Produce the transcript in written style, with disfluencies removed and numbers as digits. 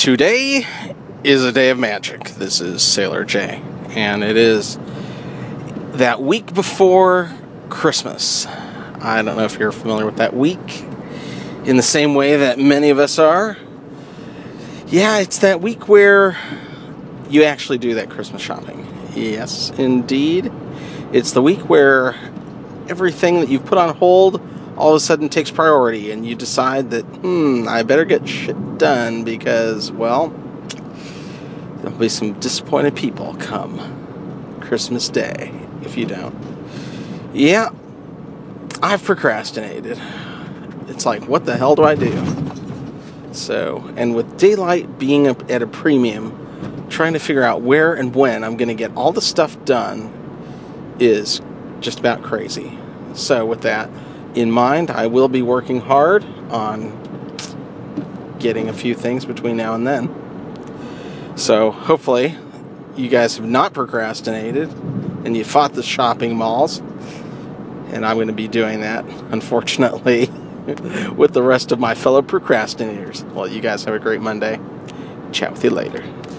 Today is a day of magic. This is Sailor J, and it is that week before Christmas. I don't know if you're familiar with that week in the same way that many of us are. Yeah, it's that week where you actually do that Christmas shopping. Yes, indeed. It's the week where everything that you've put on hold all of a sudden takes priority, and you decide that, I better get shit done because, well, there'll be some disappointed people come Christmas Day if you don't. Yeah, I've procrastinated. It's like, what the hell do I do? So, and with daylight being at a premium, trying to figure out where and when I'm going to get all the stuff done is just about crazy. So with that in mind, I will be working hard on getting a few things between now and then. So hopefully you guys have not procrastinated and you fought the shopping malls. And I'm going to be doing that, unfortunately, with the rest of my fellow procrastinators. Well, you guys have a great Monday. Chat with you later.